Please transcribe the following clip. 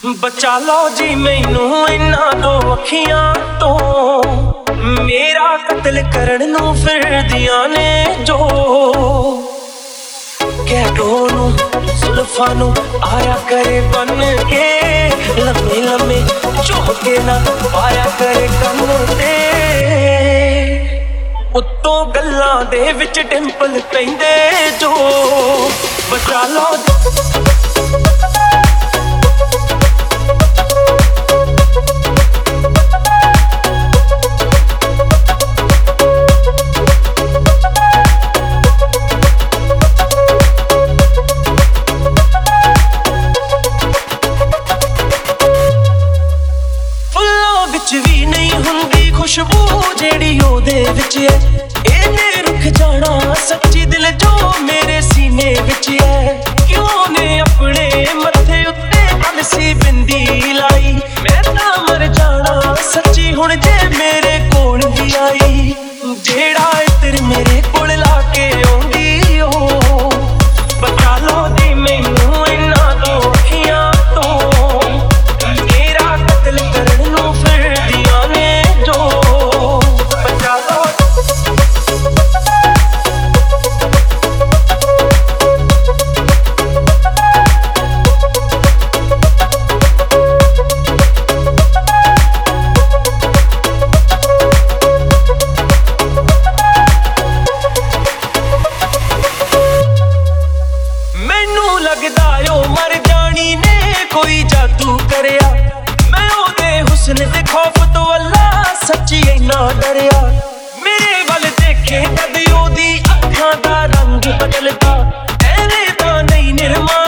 बचा लो जी मैनू इन्हां दो अखियां तो मेरा कत्ल करन नू फिरदियां ने जो कैटो नू जुल्फां नू आया करे बन के लम्मे लम्मे झोंके ना पाया करे कन ते उत्तों गल्लां दे विच डिंपल पैंदे जो बचा लो भी नहीं हुंदी खुशबू जेड़ी ओदे विच है इहने रुक जाना सच्ची दिल जो मेरे सीने विच है क्यों ने अपने मथे उत्ते अलसी बिंदी लाई मैं तां मर जाना सच्ची हुण जे मेरे कोल भी आई जेड़ा इत्र मेरे कोल लाके आउंदी ओ बचा लो दी मैनू इन्हां दो अखियां तो मेरा कत्ल करन नू लगदा ओ मर जानी ने कोई जादू करया मैं ओदे हुस्न दे खौफ तो अल्लाह सच्ची इन्ना डरया मेरे वल देखे कद ओदी अखां दा रंग बदलदा ऐवें तां नहीं निर्मा